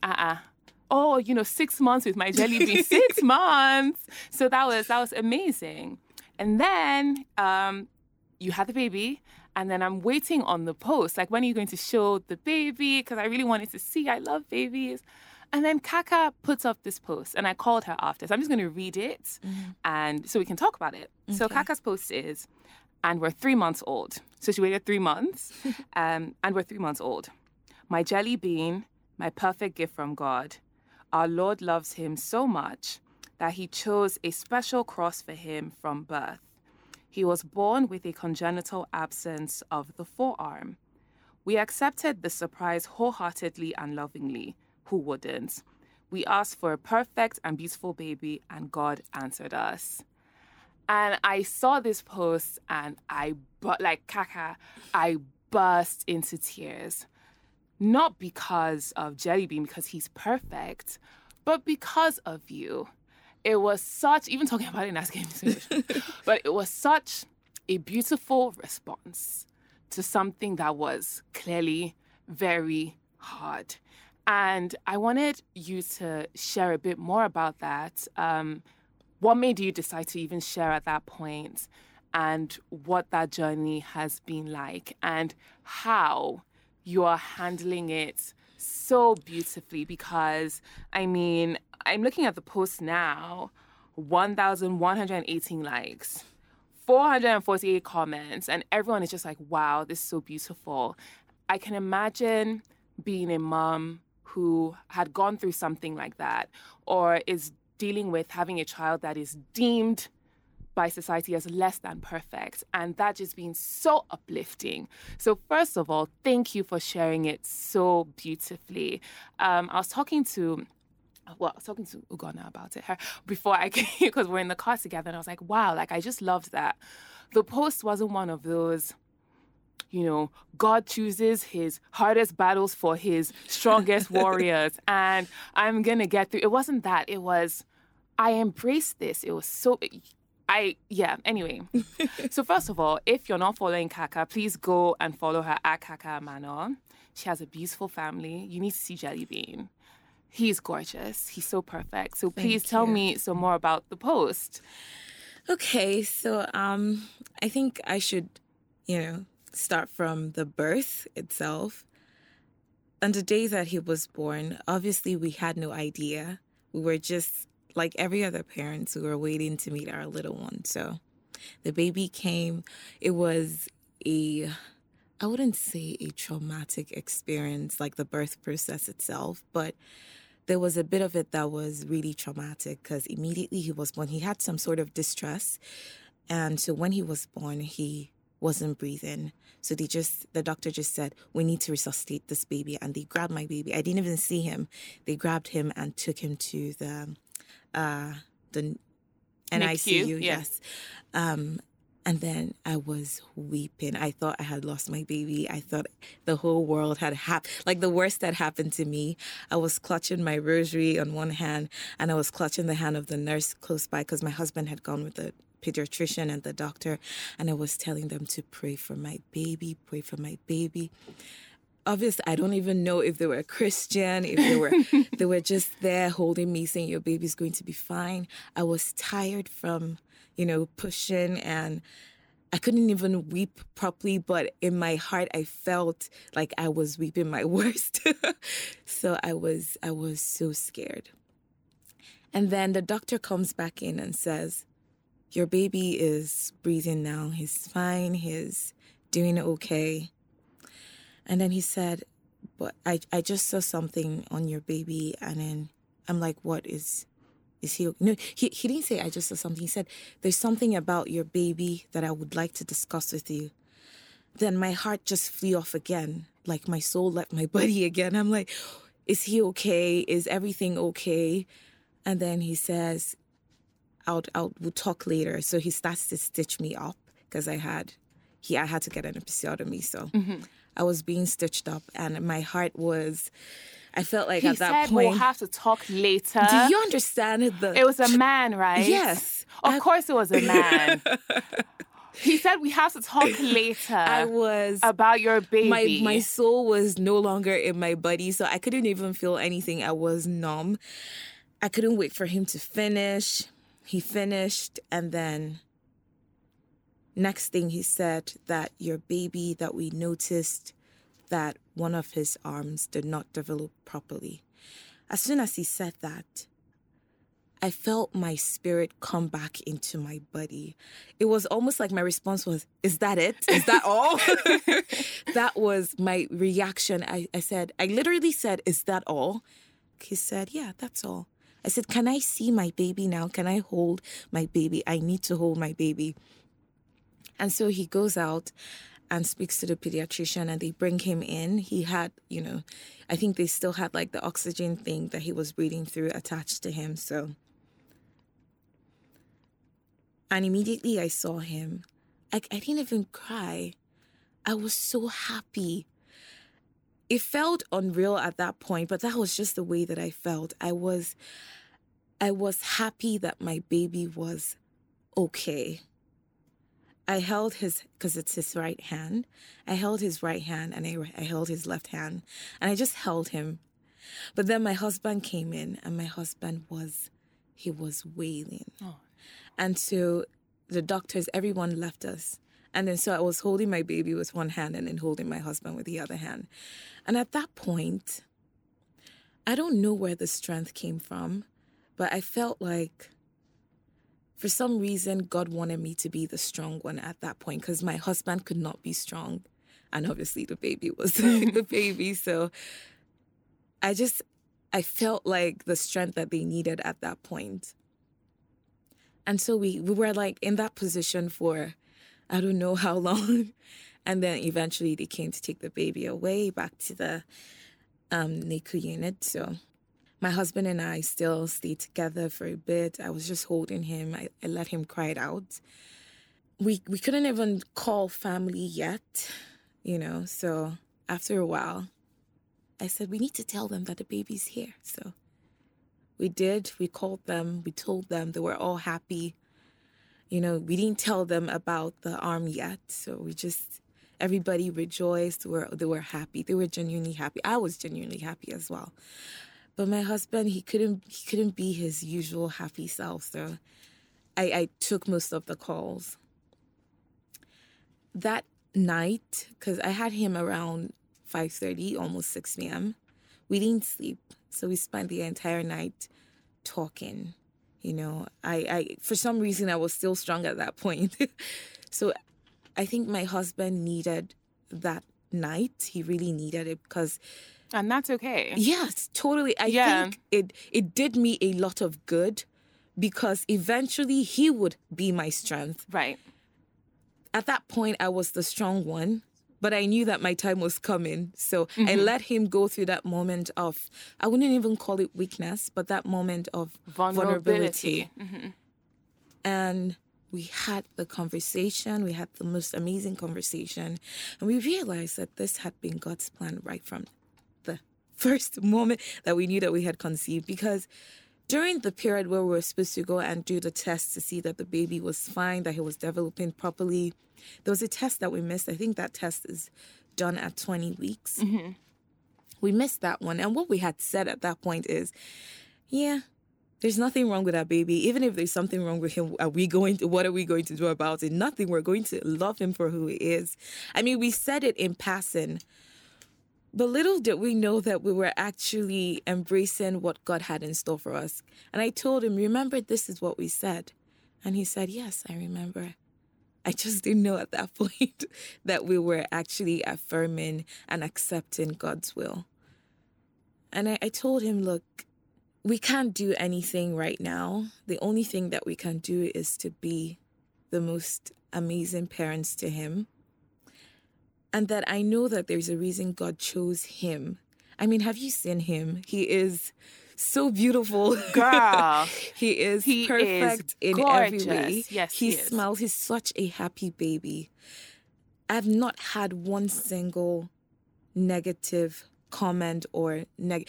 6 months with my jelly bean. 6 months. So that was amazing. And then... you had the baby, and then I'm waiting on the post. Like, when are you going to show the baby? Because I really wanted to see. I love babies. And then Kaka puts up this post, and I called her after. So I'm just going to read it, and so we can talk about it. Okay. So Kaka's post is, and we're 3 months old. So she waited 3 months, and we're 3 months old. My jelly bean, my perfect gift from God. Our Lord loves him so much that he chose a special cross for him from birth. He was born with a congenital absence of the forearm. We accepted the surprise wholeheartedly and lovingly. Who wouldn't? We asked for a perfect and beautiful baby, and God answered us. And I saw this post, and Kaka, I burst into tears. Not because of Jellybean, because he's perfect, but because of you. It was such, even talking about it now, but it was such a beautiful response to something that was clearly very hard. And I wanted you to share a bit more about that. What made you decide to even share at that point, and what that journey has been like, and how you are handling it so beautifully? Because, I'm looking at the post now, 1,118 likes, 448 comments, and everyone is just like, wow, this is so beautiful. I can imagine being a mom who had gone through something like that, or is dealing with having a child that is deemed by society as less than perfect. And that just being so uplifting. So first of all, thank you for sharing it so beautifully. I was talking to Ugonna about it before I came, because we're in the car together, and I was like, wow, like I just loved that. The post wasn't one of those, God chooses his hardest battles for his strongest warriors, and I'm going to get through. It wasn't that. It was, I embraced this. It was so... anyway. So first of all, if you're not following Kaka, please go and follow her at Kaka Amano. She has a beautiful family. You need to see Jellybean. He's gorgeous. He's so perfect. So please tell me some more about the post. Okay, so I think I should, start from the birth itself. On the day that he was born, obviously we had no idea. We were just like every other parents who were waiting to meet our little one. So the baby came. It was I wouldn't say a traumatic experience like the birth process itself, but there was a bit of it that was really traumatic because immediately he was born, he had some sort of distress. And so when he was born, he wasn't breathing. So the doctor just said, we need to resuscitate this baby. And they grabbed my baby. I didn't even see him. They grabbed him and took him to the NICU. Yes. And then I was weeping. I thought I had lost my baby. I thought the whole world had happened. Like the worst had happened to me. I was clutching my rosary on one hand, and I was clutching the hand of the nurse close by because my husband had gone with the pediatrician and the doctor, and I was telling them to pray for my baby, pray for my baby. Obviously, I don't even know if they were Christian, if they were just there holding me, saying your baby's going to be fine. I was tired from pushing, and I couldn't even weep properly, but in my heart, I felt like I was weeping my worst. So I was so scared. And then the doctor comes back in and says, your baby is breathing now. He's fine. He's doing okay. And then he said, but I just saw something on your baby. And then I'm like, what is he? No, he didn't say I just saw something. He said, there's something about your baby that I would like to discuss with you. Then my heart just flew off again. Like my soul left my body again. I'm like, is he okay? Is everything okay? And then he says, we'll talk later. So he starts to stitch me up because I had to get an episiotomy. So I was being stitched up, and my heart was... I felt like at that point... we'll have to talk later. Do you understand? It was a man, right? Yes. Of course it was a man. He said we have to talk later about your baby. My soul was no longer in my body, so I couldn't even feel anything. I was numb. I couldn't wait for him to finish. He finished, and then next thing he said that your baby, that we noticed that one of his arms did not develop properly. As soon as he said that, I felt my spirit come back into my body. It was almost like my response was, is that it? Is that all? That was my reaction. I literally said, is that all? He said, yeah, that's all. I said, can I see my baby now? Can I hold my baby? I need to hold my baby. And so he goes out and speaks to the pediatrician, and they bring him in. He had, I think they still had like the oxygen thing that he was breathing through attached to him. So, and immediately I saw him. I didn't even cry. I was so happy. It felt unreal at that point, but that was just the way that I felt. I was happy that my baby was okay. I held because it's his right hand. I held his right hand, and I held his left hand, and I just held him. But then my husband came in, and my husband was wailing. Oh. And so the doctors, everyone left us. And then so I was holding my baby with one hand and then holding my husband with the other hand. And at that point, I don't know where the strength came from, but I felt like for some reason, God wanted me to be the strong one at that point because my husband could not be strong. And obviously the baby was the baby. So I felt like the strength that they needed at that point. And so we were like in that position for I don't know how long. And then eventually they came to take the baby away back to the NICU unit. So my husband and I still stayed together for a bit. I was just holding him. I let him cry it out. We couldn't even call family yet, So after a while, I said, we need to tell them that the baby's here. So we did. We called them. We told them. They were all happy. We didn't tell them about the arm yet. So everybody rejoiced. They were happy. They were genuinely happy. I was genuinely happy as well. But my husband, he couldn't be his usual happy self. So I took most of the calls. That night, because I had him around 5:30, almost 6 p.m., we didn't sleep. So we spent the entire night talking. I for some reason, I was still strong at that point. So I think my husband needed that night. He really needed it because... And that's okay. Yes, totally. I think it did me a lot of good because eventually he would be my strength. Right. At that point, I was the strong one, but I knew that my time was coming. So I let him go through that moment of, I wouldn't even call it weakness, but that moment of vulnerability. And we had the conversation. We had the most amazing conversation. And we realized that this had been God's plan right from the first moment that we knew that we had conceived. Because during the period where we were supposed to go and do the test to see that the baby was fine, that he was developing properly, there was a test that we missed. I think that test is done at 20 weeks. We missed that one. And what we had said at that point is, there's nothing wrong with our baby. Even if there's something wrong with him, what are we going to do about it? Nothing. We're going to love him for who he is. I mean, we said it in passing, but little did we know that we were actually embracing what God had in store for us. And I told him, remember, this is what we said. And he said, yes, I remember. I just didn't know at that point that we were actually affirming and accepting God's will. And I told him, look, we can't do anything right now. The only thing that we can do is to be the most amazing parents to him. And that I know that there's a reason God chose him. I mean, have you seen him? He is so beautiful. Girl. He is perfect in every way. Yes, he smiles. He's such a happy baby. I've not had one single negative comment or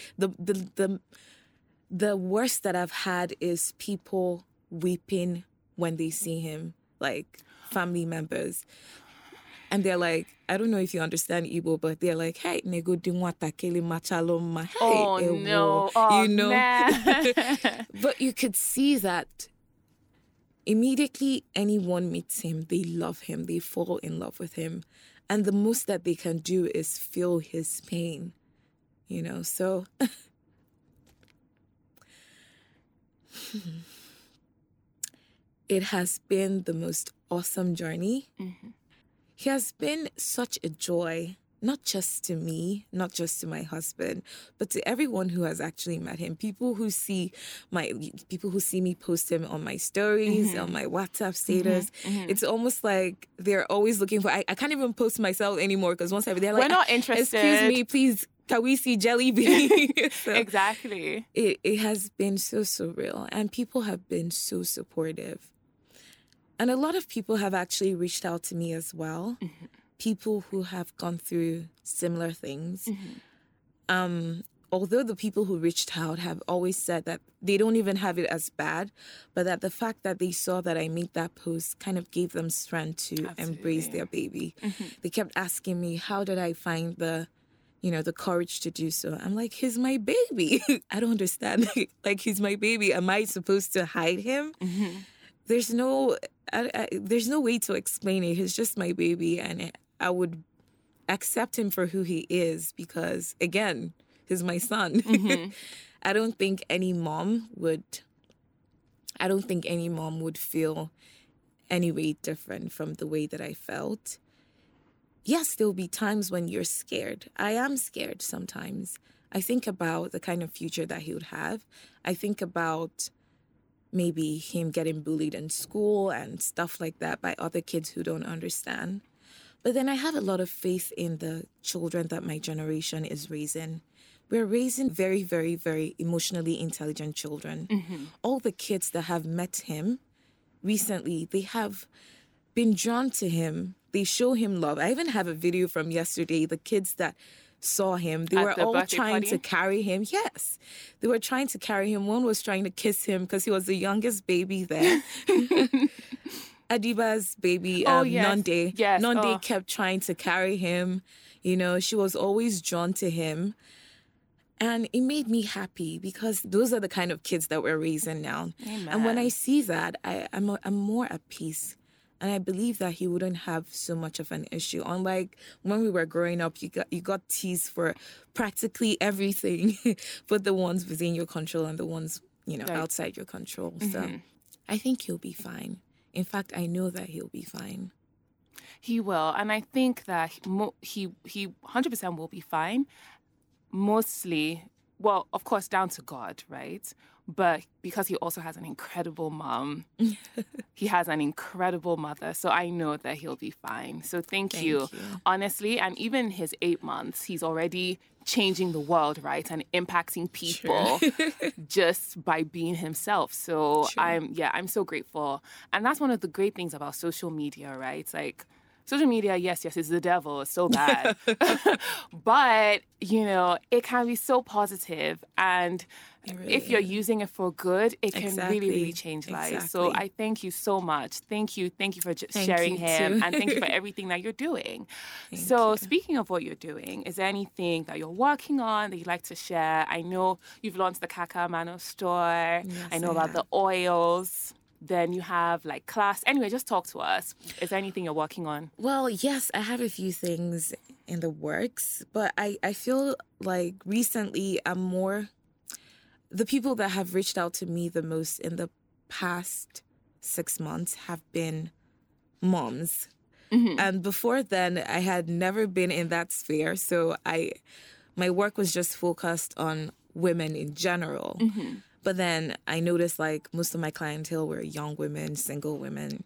the worst that I've had is people weeping when they see him, like family members. And they're like, I don't know if you understand Igbo, but they're like, hey, nego dimwata kele machaloma. Hey, oh, no. Oh, man. But you could see that immediately anyone meets him, they love him, they fall in love with him. And the most that they can do is feel his pain, so... It has been the most awesome journey. He has been such a joy, not just to me, not just to my husband, but to everyone who has actually met him. People who see me post him on my stories, on my WhatsApp status. It's almost like they're always looking for. I can't even post myself anymore because once they're like, we're not interested. Excuse me, please. Can we see Jelly Bean? So exactly. It has been so surreal, and people have been so supportive. And a lot of people have actually reached out to me as well. People who have gone through similar things. Although the people who reached out have always said that they don't even have it as bad, but that the fact that they saw that I made that post kind of gave them strength to embrace their baby. They kept asking me, how did I find the courage to do so? I'm like, he's my baby. I don't understand. Like, he's my baby. Am I supposed to hide him? There's no way to explain it. He's just my baby, and I would accept him for who he is because, again, he's my son. I don't think any mom would feel any way different from the way that I felt. Yes, there'll be times when you're scared. I am scared sometimes. I think about the kind of future that he would have. I think about maybe him getting bullied in school and stuff like that by other kids who don't understand. But then I have a lot of faith in the children that my generation is raising. We're raising very, very, very emotionally intelligent children. Mm-hmm. All the kids that have met him recently, they have been drawn to him. They show him love. I even have a video from yesterday. The kids that saw him, they were all trying to carry him. Yes, they were trying to carry him. One was trying to kiss him because he was the youngest baby there. Adiba's baby, Nonde. Yes. Nonde kept trying to carry him. You know, she was always drawn to him. And it made me happy because those are the kind of kids that we're raising now. Amen. And when I see that, I'm more at peace. And I believe that he wouldn't have so much of an issue. Unlike when we were growing up, you got teased for practically everything, but the ones within your control and the ones, right, outside your control. Mm-hmm. So I think he'll be fine. In fact, I know that he'll be fine. He will. And I think that he 100% will be fine. Mostly, well, of course, down to God, right? But because he also has an incredible mom, he has an incredible mother. So I know that he'll be fine. So thank you. Honestly, and even his 8 months, he's already changing the world, right? And impacting people just by being himself. So I'm so grateful. And that's one of the great things about social media, right? It's like, social media, yes, it's the devil. It's so bad. But, it can be so positive. And if you're using it for good, it can really, really change lives. So I thank you so much. Thank you for sharing him. And thank you for everything that you're doing. Speaking of what you're doing, is there anything that you're working on that you'd like to share? I know you've launched the Kaka Mano store. Yes, I know about the oils. Then you have class. Anyway, just talk to us. Is there anything you're working on? Well, yes, I have a few things in the works, but I feel like recently the people that have reached out to me the most in the past 6 months have been moms. Mm-hmm. And before then, I had never been in that sphere. So my work was just focused on women in general. Mm-hmm. But then I noticed most of my clientele were young women, single women.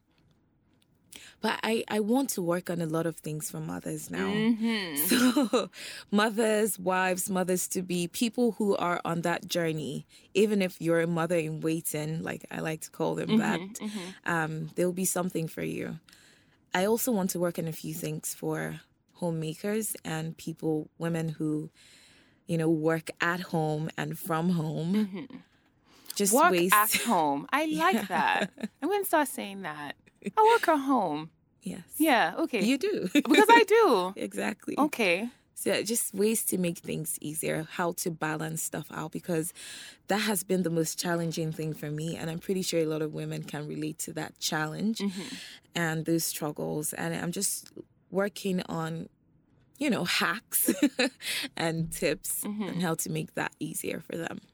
But I want to work on a lot of things for mothers now. Mm-hmm. So mothers, wives, mothers-to-be, people who are on that journey, even if you're a mother in waiting, like I like to call them that, there'll be something for you. I also want to work on a few things for homemakers and women who, work at home and from home. Mm-hmm. Just work at home. I like that. I'm going to start saying that. I work at home. Yes. Yeah, okay. You do. Because I do. Exactly. Okay. So just ways to make things easier, how to balance stuff out, because that has been the most challenging thing for me. And I'm pretty sure a lot of women can relate to that challenge and those struggles. And I'm just working on, hacks and tips on how to make that easier for them.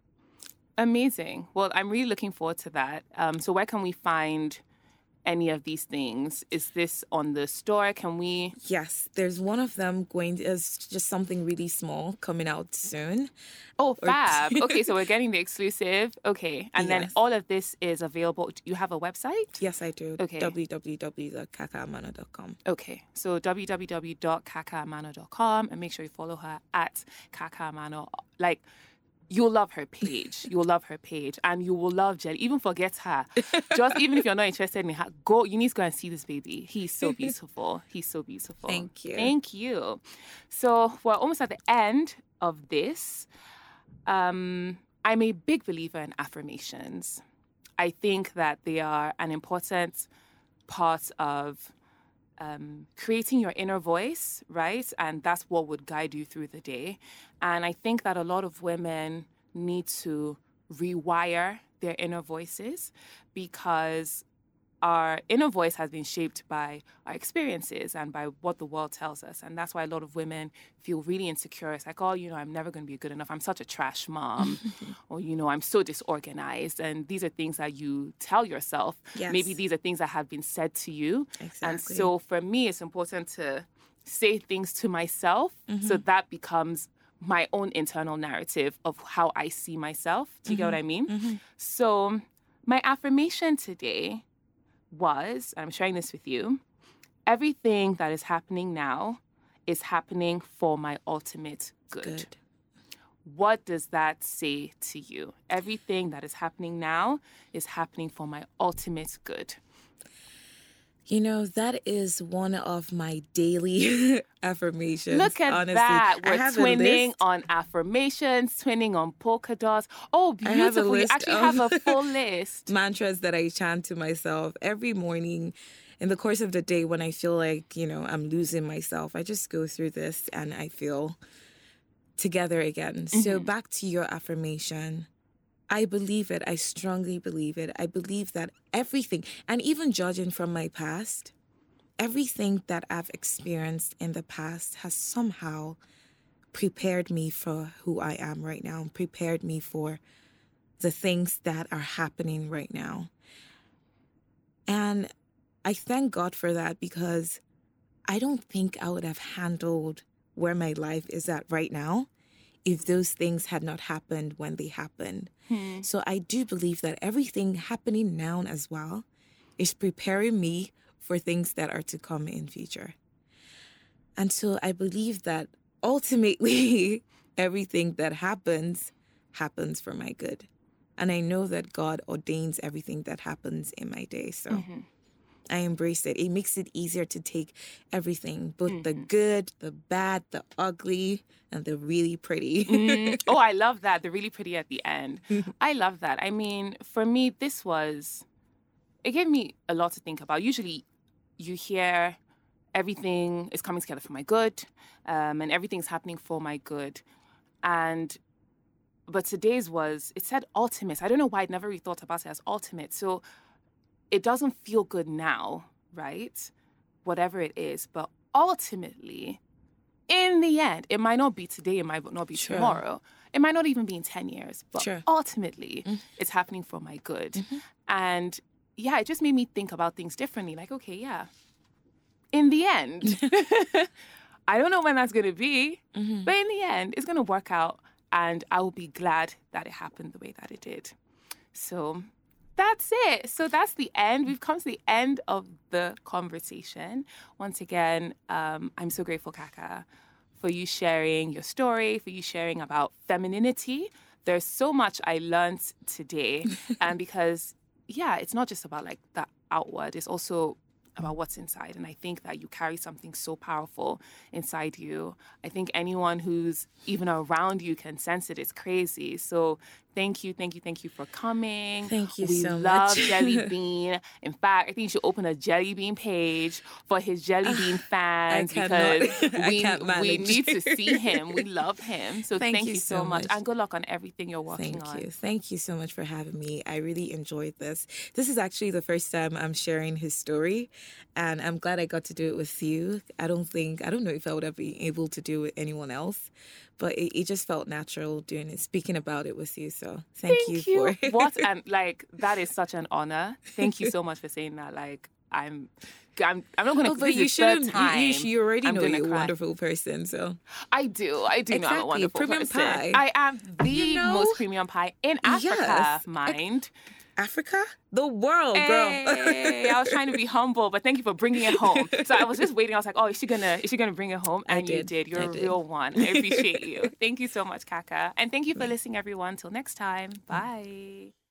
Amazing. Well, I'm really looking forward to that. So where can we find any of these things? Is this on the store? Can we? Yes, there's one of them it's just something really small coming out soon. Oh, fab. Okay, so we're getting the exclusive. Okay, and then all of this is available. Do you have a website? Yes, I do. Okay. www.kakamano.com. Okay, so www.kakamano.com, and make sure you follow her at Kakamano. You'll love her page. You'll love her page. And you will love Jelly. Even forget her. Even if you're not interested in her, you need to go and see this baby. He's so beautiful. He's so beautiful. Thank you. Thank you. So we're almost at the end of this. I'm a big believer in affirmations. I think that they are an important part of creating your inner voice, right? And that's what would guide you through the day. And I think that a lot of women need to rewire their inner voices because our inner voice has been shaped by our experiences and by what the world tells us. And that's why a lot of women feel really insecure. It's like, I'm never going to be good enough. I'm such a trash mom. Or, I'm so disorganized. And these are things that you tell yourself. Yes. Maybe these are things that have been said to you. Exactly. And so for me, it's important to say things to myself so that becomes my own internal narrative of how I see myself. Do you get what I mean? Mm-hmm. So My affirmation today was, and I'm sharing this with you, everything that is happening now is happening for my ultimate good. What does that say to you? Everything that is happening now is happening for my ultimate good. You know, that is one of my daily affirmations. Look at honestly. that. We're twinning on affirmations, twinning on polka dots. Oh, beautiful. You actually have a full list. Mantras that I chant to myself every morning in the course of the day when I feel like, I'm losing myself. I just go through this and I feel together again. Mm-hmm. So back to your affirmation. I believe it. I strongly believe it. I believe that everything, and even judging from my past, everything that I've experienced in the past has somehow prepared me for who I am right now, prepared me for the things that are happening right now. And I thank God for that, because I don't think I would have handled where my life is at right now if those things had not happened when they happened. So I do believe that everything happening now as well is preparing me for things that are to come in future. And so I believe that ultimately everything that happens for my good. And I know that God ordains everything that happens in my day. So I embrace it. It makes it easier to take everything, both the good, the bad, the ugly, and the really pretty. Oh, I love that. The really pretty at the end. I love that. I mean, for me, it gave me a lot to think about. Usually you hear everything is coming together for my good, and everything's happening for my good. But today's it said ultimate. I don't know why I'd never really thought about it as ultimate. So it doesn't feel good now, right? Whatever it is. But ultimately, in the end, it might not be today, it might not be tomorrow. It might not even be in 10 years. But ultimately, it's happening for my good. And yeah, it just made me think about things differently. Like, okay, yeah, in the end, I don't know when that's going to be, but in the end, it's going to work out. And I will be glad that it happened the way that it did. So that's it. So that's the end. We've come to the end of the conversation. Once again, I'm so grateful, Kaka, for you sharing your story, for you sharing about femininity. There's so much I learned today. And because, it's not just about like the outward, it's also about what's inside. And I think that you carry something so powerful inside you. I think anyone who's even around you can sense it. It's crazy. So thank you for coming. Thank you so much. We love Jelly Bean. In fact, I think you should open a Jelly Bean page for his Jelly Bean fans because we need to see him. We love him. So thank you so much. And good luck on everything you're working on. Thank you so much for having me. I really enjoyed this. This is actually the first time I'm sharing his story, and I'm glad I got to do it with you. I don't know if I would have been able to do it with anyone else, but it just felt natural speaking about it with you. So thank you for and that is such an honor. Thank you so much for saying that. Like I'm not going to. But you shouldn't. You already know you're a wonderful person. So I do exactly. know I'm a wonderful premium person. Pie. I am the most premium pie in Africa. Mind. Africa? The world, girl. Hey, I was trying to be humble, but thank you for bringing it home. So I was just waiting. I was like, oh, is she gonna bring it home? And you did. You're a real one. I appreciate you. Thank you so much, Kaka. And thank you for listening, everyone. Till next time. Bye.